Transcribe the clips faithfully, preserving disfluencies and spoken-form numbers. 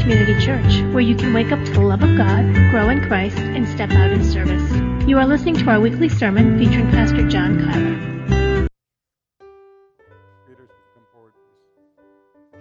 Community Church, where you can wake up to the love of God, grow in Christ, and step out in service. You are listening to our weekly sermon featuring Pastor John Kyler. Readers, come forward, please.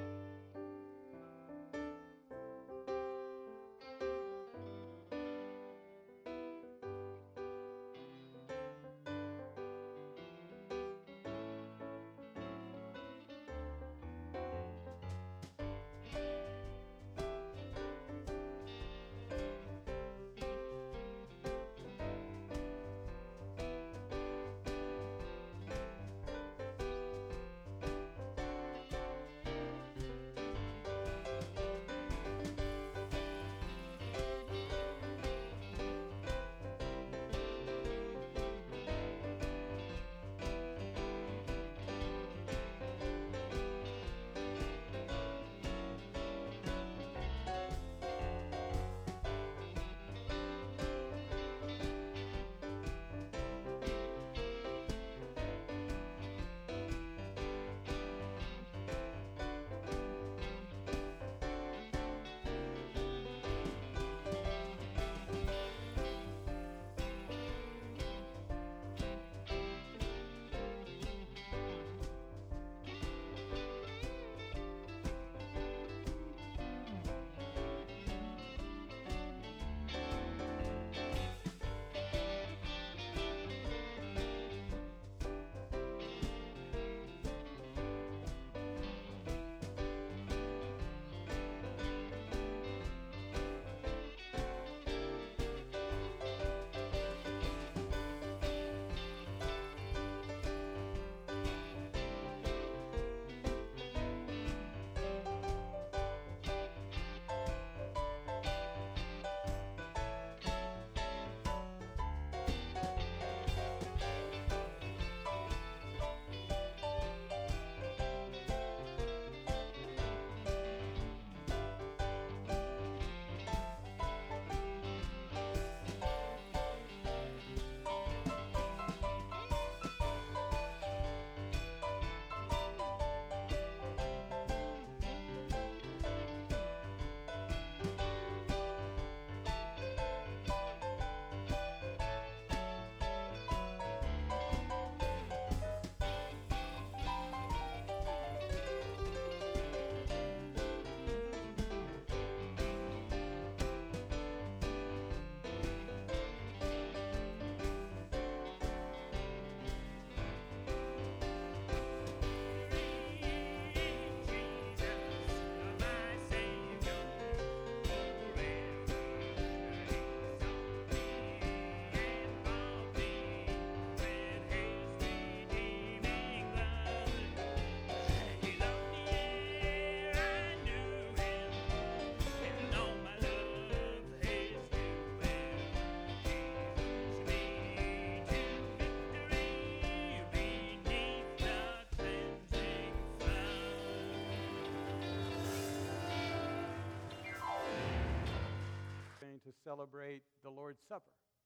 To celebrate the Lord's Supper.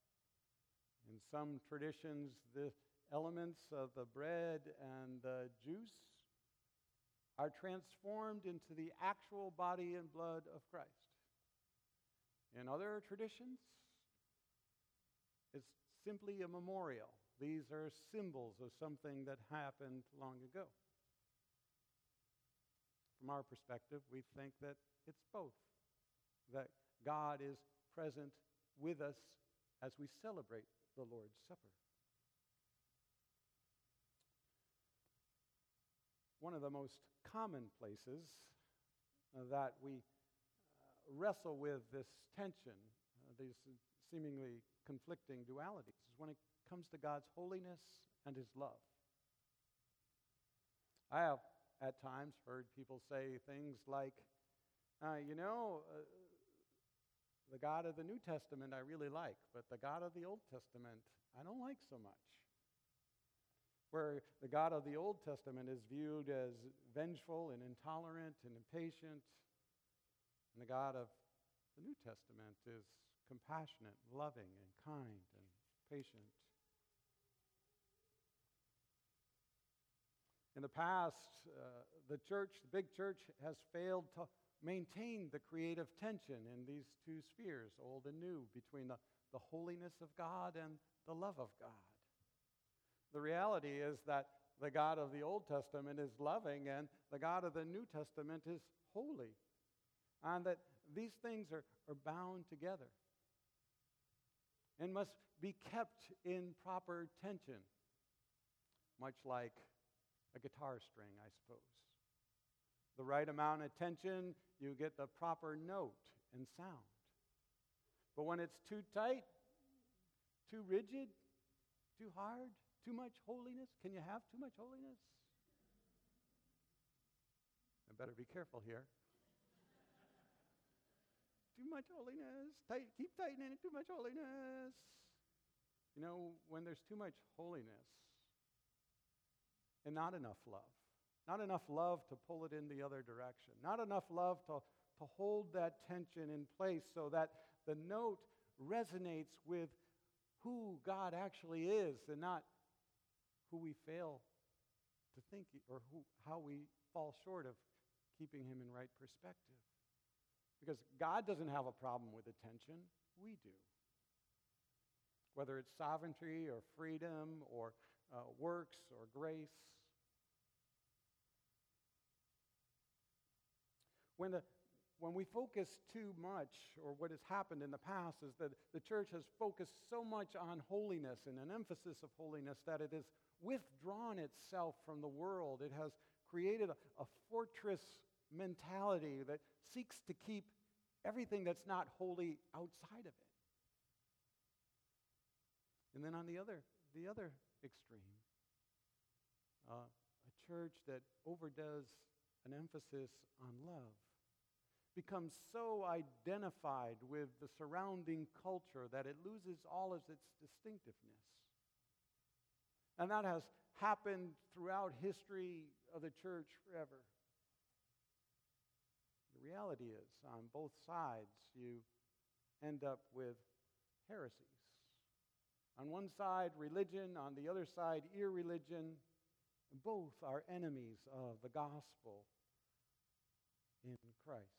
In some traditions, the elements of the bread and the juice are transformed into the actual body and blood of Christ. In other traditions, it's simply a memorial. These are symbols of something that happened long ago. From our perspective, we think that it's both, that God is present with us as we celebrate the Lord's Supper. One of the most common places uh, that we uh, wrestle with this tension, uh, these seemingly conflicting dualities, is when it comes to God's holiness and His love. I have at times heard people say things like, uh, you know, uh, the God of the New Testament I really like, but the God of the Old Testament I don't like so much. Where the God of the Old Testament is viewed as vengeful and intolerant and impatient, and the God of the New Testament is compassionate, loving, and kind and patient. In the past, uh, the church, the big church, has failed to maintain the creative tension in these two spheres, old and new, between the, the holiness of God and the love of God. The reality is that the God of the Old Testament is loving and the God of the New Testament is holy, and that these things are, are bound together and must be kept in proper tension, much like a guitar string, I suppose. The right amount of tension, you get the proper note and sound. But when it's too tight, too rigid, too hard, too much holiness, can you have too much holiness? I better be careful here. Too much holiness, tight, keep tightening it, too much holiness. You know, when there's too much holiness and not enough love, not enough love to pull it in the other direction, not enough love to, to hold that tension in place so that the note resonates with who God actually is and not who we fail to think or who, how we fall short of keeping him in right perspective. Because God doesn't have a problem with attention, we do. Whether it's sovereignty or freedom or uh, works or grace. When, the, when we focus too much, or what has happened in the past is that the church has focused so much on holiness and an emphasis of holiness that it has withdrawn itself from the world. It has created a, a fortress mentality that seeks to keep everything that's not holy outside of it. And then on the other, the other extreme, uh, a church that overdoes an emphasis on love, becomes so identified with the surrounding culture that it loses all of its distinctiveness. And that has happened throughout history of the church forever. The reality is, on both sides, you end up with heresies. On one side, religion. On the other side, irreligion. Both are enemies of the gospel in Christ.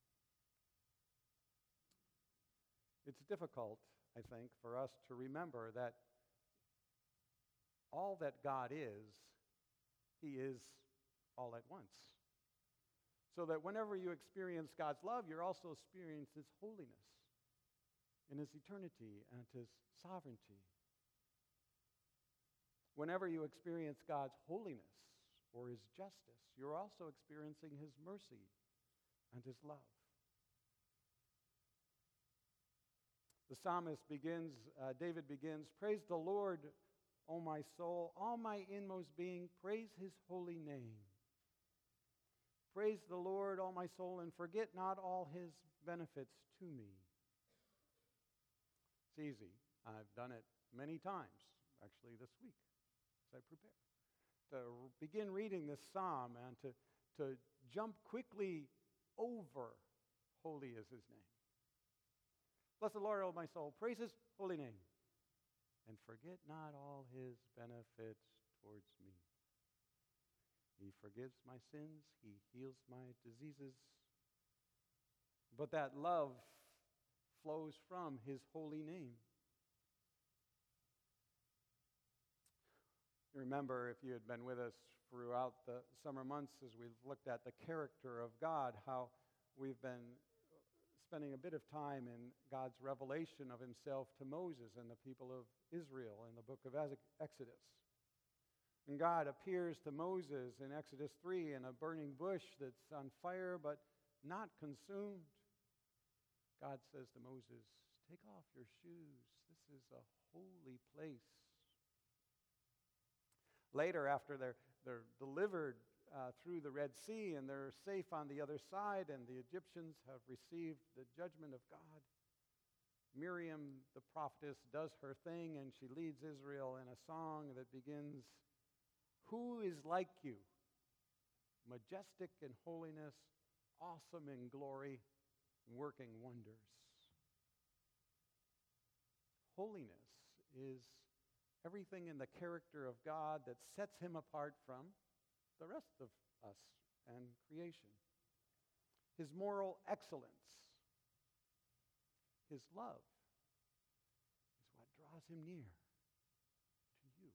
It's difficult, I think, for us to remember that all that God is, he is all at once. So that whenever you experience God's love, you're also experiencing his holiness and his eternity and his sovereignty. Whenever you experience God's holiness or his justice, you're also experiencing his mercy and his love. The psalmist begins, uh, David begins, "Praise the Lord, O my soul, all my inmost being, praise his holy name. Praise the Lord, all my soul, and forget not all his benefits to me." It's easy. I've done it many times, actually this week, as I prepare. To begin reading this psalm and to, to jump quickly over holy is his name. Bless the Lord, O my soul, praise his holy name, and forget not all his benefits towards me. He forgives my sins, he heals my diseases. But that love flows from his holy name. You remember, if you had been with us throughout the summer months as we've looked at the character of God, how we've been spending a bit of time in God's revelation of himself to Moses and the people of Israel in the book of Exodus. And God appears to Moses in Exodus three in a burning bush that's on fire but not consumed. God says to Moses, "Take off your shoes. This is a holy place." Later, after they're, they're delivered uh, through the Red Sea and they're safe on the other side and the Egyptians have received the judgment of God, Miriam, the prophetess, does her thing and she leads Israel in a song that begins, "Who is like you, majestic in holiness, awesome in glory, working wonders?" Holiness is everything in the character of God that sets him apart from the rest of us and creation. his moral excellence, his love is what draws him near to you.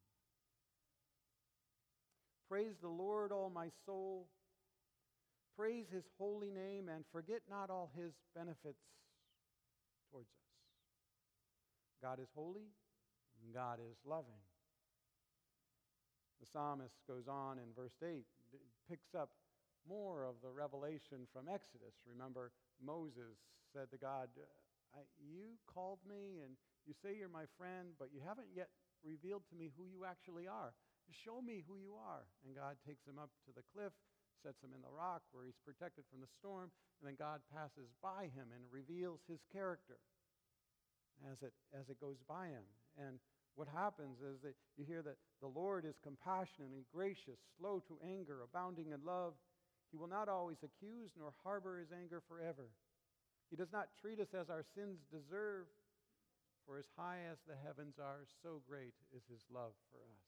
Praise the Lord, all my soul. Praise his holy name and forget not all his benefits towards us. God is holy, and God is loving. The psalmist goes on in verse eight, picks up more of the revelation from Exodus. Remember, Moses said to God, I, you called me and you say you're my friend, but you haven't yet revealed to me who you actually are. Show me who you are. And God takes him up to the cliff, sets him in the rock where he's protected from the storm, and then God passes by him and reveals his character as it, as it goes by him. And what happens is that you hear that the Lord is compassionate and gracious, slow to anger, abounding in love. He will not always accuse nor harbor his anger forever. He does not treat us as our sins deserve, for as high as the heavens are, so great is his love for us.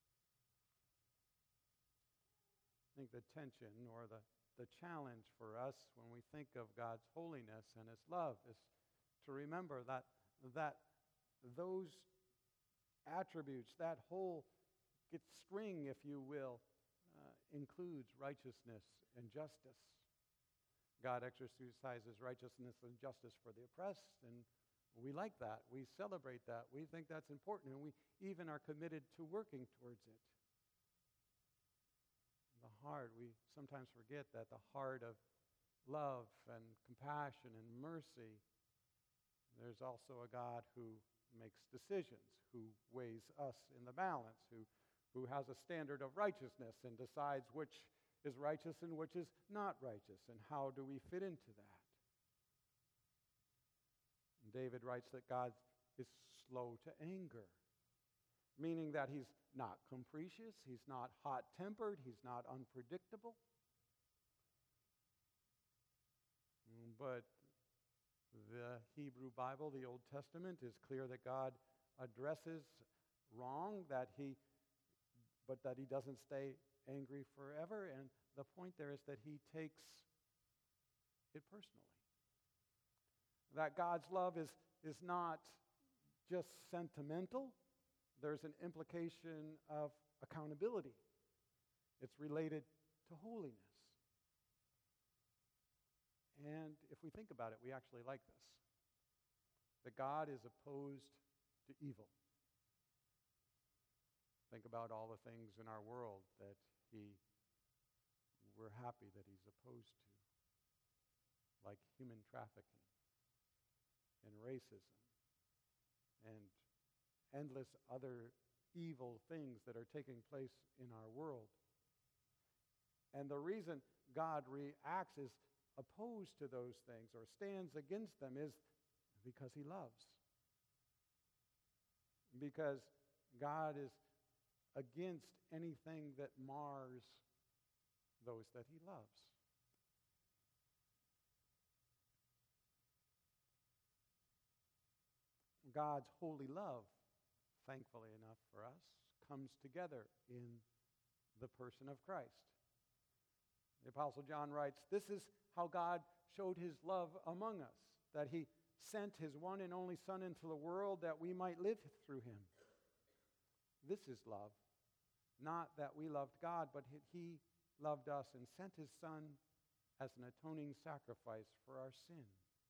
I think the tension or the, the challenge for us when we think of God's holiness and his love is to remember that, that those attributes, that whole string, if you will, uh, includes righteousness and justice. God exercises righteousness and justice for the oppressed, and we like that. We celebrate that. We think that's important, and we even are committed to working towards it. The heart, we sometimes forget that the heart of love and compassion and mercy, there's also a God who makes decisions, who weighs us in the balance, who, who has a standard of righteousness and decides which is righteous and which is not righteous, and how do we fit into that? And David writes that God is slow to anger, meaning that he's not capricious, he's not hot-tempered, he's not unpredictable. But the Hebrew Bible, the Old Testament, is clear that God addresses wrong, that he, but that he doesn't stay angry forever. And the point there is that he takes it personally. That God's love is, is not just sentimental. There's an implication of accountability. It's related to holiness. And if we think about it, we actually like this. That God is opposed to evil. Think about all the things in our world that he, we're happy that he's opposed to, like human trafficking and racism and endless other evil things that are taking place in our world. And the reason God reacts is opposed to those things or stands against them is because he loves. Because God is against anything that mars those that he loves. God's holy love, thankfully enough for us, comes together in the person of Christ. The Apostle John writes, this is how God showed his love among us, that he sent his one and only Son into the world that we might live through him. This is love, not that we loved God, but he loved us and sent his Son as an atoning sacrifice for our sin.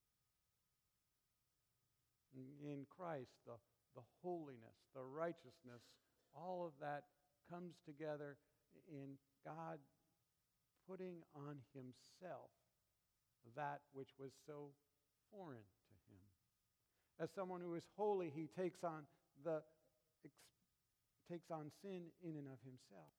In Christ, the, the holiness, the righteousness, all of that comes together in God putting on himself that which was so foreign to him. As someone who is holy, he takes on the takes on sin in and of himself.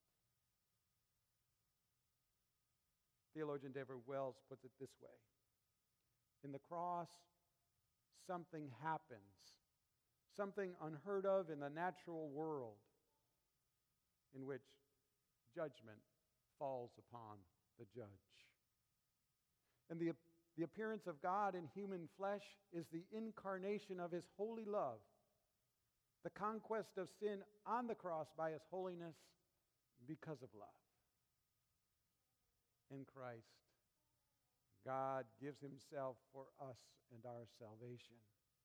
Theologian David Wells puts it this way. In the cross, something happens, something unheard of in the natural world, in which judgment falls upon the judge. And the, the appearance of God in human flesh is the incarnation of his holy love, the conquest of sin on the cross by his holiness because of love. In Christ, God gives himself for us and our salvation.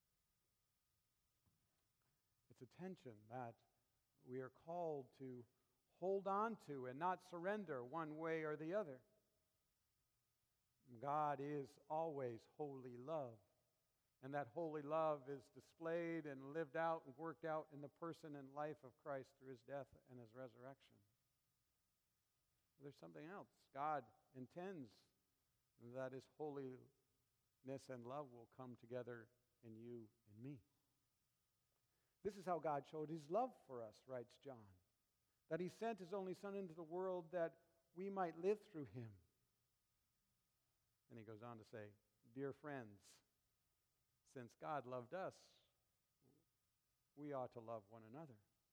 It's a tension that we are called to hold on to and not surrender one way or the other. God is always holy love, and that holy love is displayed and lived out and worked out in the person and life of Christ through his death and his resurrection. There's something else. God intends that his holiness and love will come together in you and me. This is how God showed his love for us, writes John, that he sent his only Son into the world that we might live through him. And he goes on to say, dear friends, since God loved us, we ought to love one another.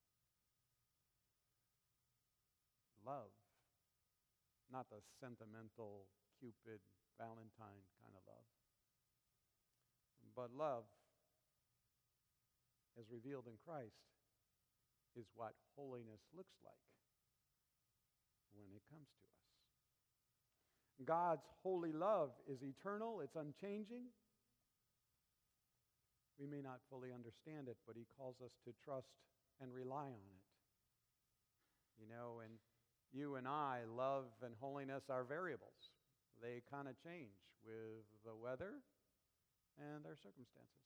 Love, not the sentimental Cupid Valentine kind of love, but love as revealed in Christ is what holiness looks like when it comes to us. God's holy love is eternal, it's unchanging. We may not fully understand it, but he calls us to trust and rely on it. You know, and you and I, love and holiness are variables. They kind of change with the weather and our circumstances.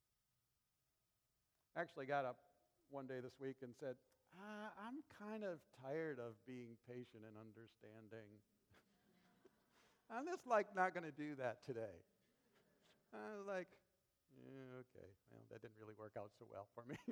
I actually got up one day this week and said, ah, I'm kind of tired of being patient and understanding. I'm just like not going to do that today. I was like, yeah, okay, well, that didn't really work out so well for me.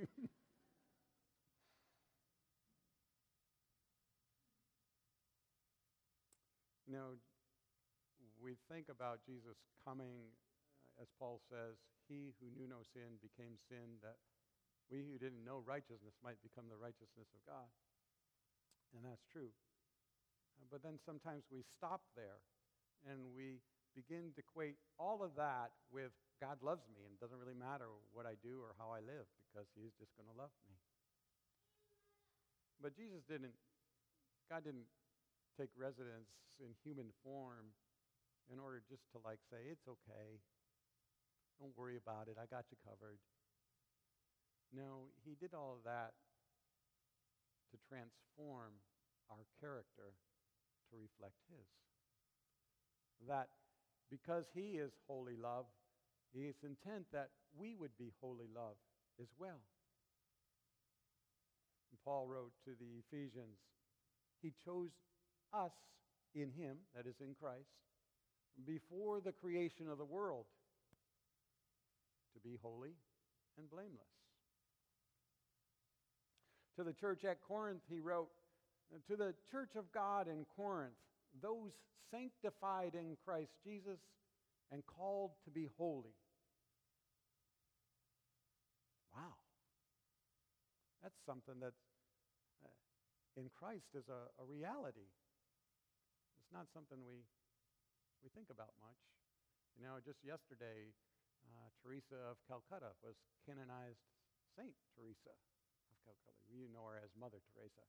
You know, we think about Jesus coming, uh, as Paul says, he who knew no sin became sin, that we who didn't know righteousness might become the righteousness of God. And that's true. Uh, but then sometimes we stop there and we begin to equate all of that with God loves me and it doesn't really matter what I do or how I live because he's just going to love me. But Jesus didn't, God didn't take residence in human form in order just to like say, it's okay, don't worry about it, I got you covered. No, he did all of that to transform our character to reflect his. That because he is holy love, he is intent that we would be holy love as well. And Paul wrote to the Ephesians, he chose us in him, that is in Christ, before the creation of the world to be holy and blameless. To the church at Corinth, he wrote, to the church of God in Corinth, those sanctified in Christ Jesus and called to be holy. Wow. That's something that uh, in Christ is a, a reality. It's not something we we think about much. You know, just yesterday, uh, Teresa of Calcutta was canonized Saint Teresa of Calcutta. You know her as Mother Teresa.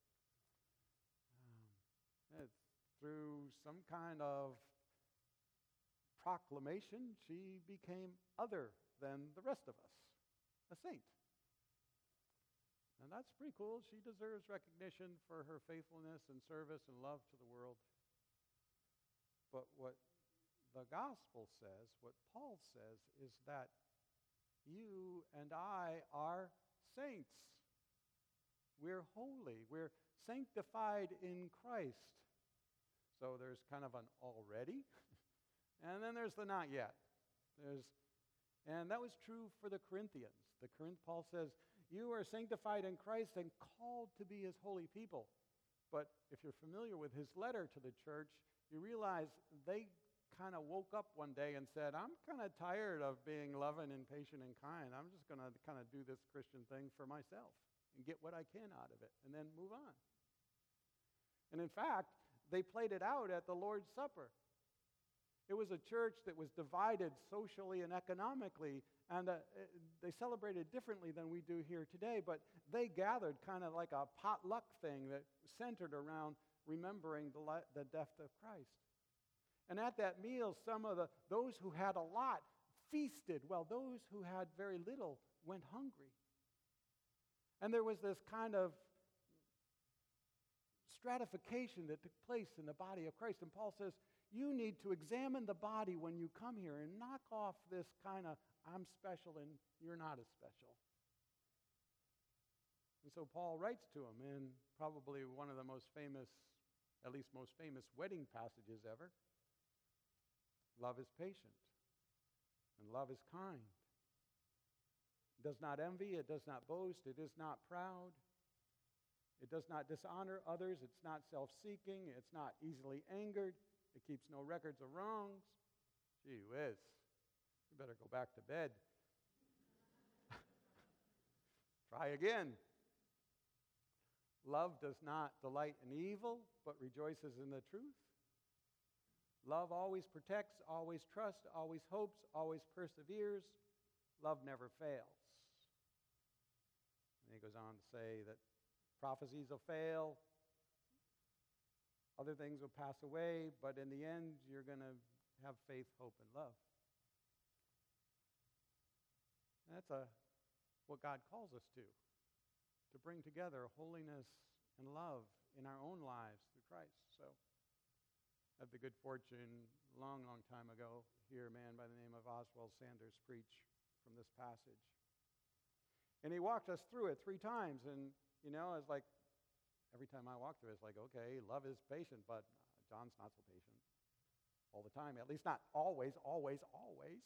Um, it's through some kind of proclamation, she became other than the rest of us, a saint. And that's pretty cool. She deserves recognition for her faithfulness and service and love to the world. But what the gospel says, what Paul says, is that you and I are saints. We're holy. We're sanctified in Christ. So there's kind of an already, and then there's the not yet. There's, and that was true for the Corinthians. The Corinth, Paul says, you are sanctified in Christ and called to be his holy people. But if you're familiar with his letter to the church, you realize they kind of woke up one day and said, I'm kind of tired of being loving and patient and kind. I'm just going to kind of do this Christian thing for myself and get what I can out of it and then move on. And in fact, they played it out at the Lord's Supper. It was a church that was divided socially and economically, and uh, they celebrated differently than we do here today, but they gathered kind of like a potluck thing that centered around remembering the, li- the death of Christ. And at that meal, some of the those who had a lot feasted, while those who had very little went hungry. And there was this kind of stratification that took place in the body of Christ. And Paul says, you need to examine the body when you come here and knock off this kind of, I'm special and you're not as special. And so Paul writes to him in probably one of the most famous, at least most famous wedding passages ever. Love is patient, and love is kind. It does not envy, it does not boast, it is not proud. It does not dishonor others, it's not self-seeking, it's not easily angered, it keeps no records of wrongs. Gee whiz, you better go back to bed. Try again. Love does not delight in evil, but rejoices in the truth. Love always protects, always trusts, always hopes, always perseveres. Love never fails. And he goes on to say that prophecies will fail, other things will pass away, but in the end, you're going to have faith, hope, and love. And that's a, what God calls us to, to bring together holiness and love in our own lives through Christ. So I had the good fortune, long, long time ago, hear a man by the name of Oswald Sanders preach from this passage. And he walked us through it three times, and, you know, it's like, every time I walk through it, it's like, okay, love is patient, but John's not so patient all the time, at least not always, always, always.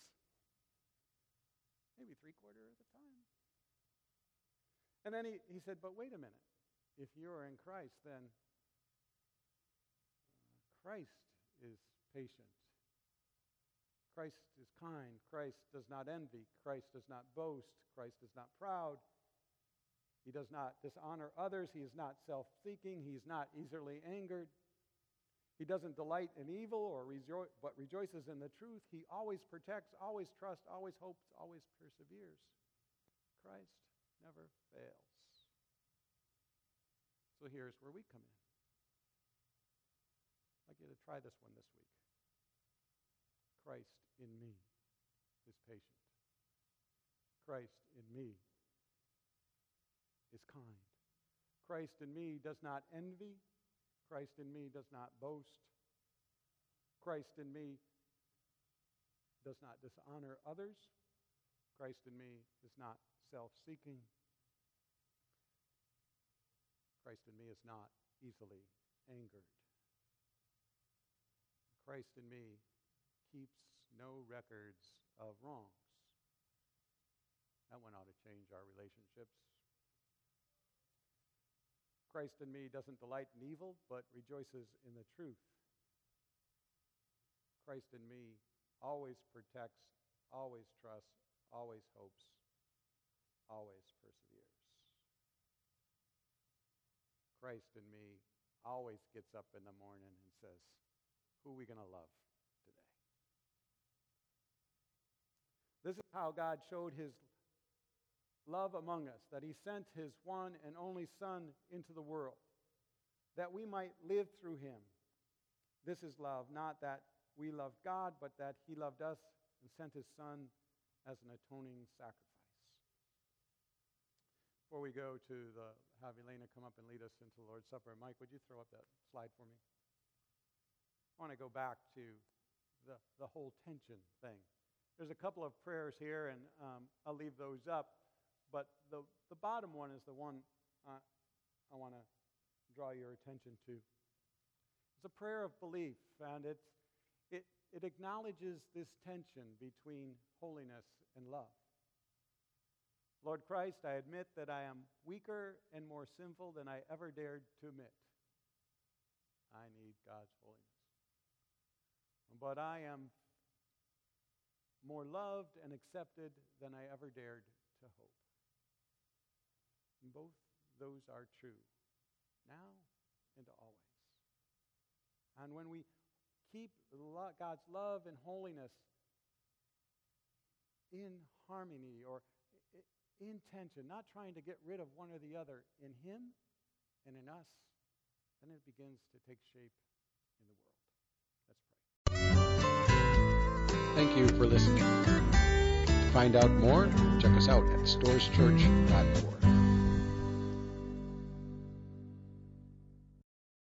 Maybe three-quarter of the time. And then he, he said, but wait a minute. If you are in Christ, then Christ is patient. Christ is kind. Christ does not envy. Christ does not boast. Christ is not proud. He does not dishonor others. He is not self-seeking. He is not easily angered. He doesn't delight in evil or rejo- but rejoices in the truth. He always protects, always trusts, always hopes, always perseveres. Christ never fails. So here's where we come in. I'd like you to try this one this week. Christ in me is patient. Christ in me is kind. Christ in me does not envy. Christ in me does not boast. Christ in me does not dishonor others. Christ in me is not self-seeking. Christ in me is not easily angered. Christ in me keeps no records of wrongs. That one ought to change our relationships. Christ in me doesn't delight in evil, but rejoices in the truth. Christ in me always protects, always trusts, always hopes, always perseveres. Christ in me always gets up in the morning and says, who are we going to love today? This is how God showed his love among us, that he sent his one and only Son into the world, that we might live through him. This is love, not that we loved God, but that he loved us and sent his Son as an atoning sacrifice. Before we go to the, have Elena come up and lead us into the Lord's Supper. Mike, would you throw up that slide for me? I want to go back to the, the whole tension thing. There's a couple of prayers here, and um, I'll leave those up. But the, the bottom one is the one uh, I want to draw your attention to. It's a prayer of belief, and it's, it, it acknowledges this tension between holiness and love. Lord Christ, I admit that I am weaker and more sinful than I ever dared to admit. I need God's holiness. But I am more loved and accepted than I ever dared to hope. And both those are true, now and always. And when we keep God's love and holiness in harmony or in tension, not trying to get rid of one or the other, in him and in us, then it begins to take shape in the world. Let's pray. you for listening. To find out more, check us out at storrs church dot org.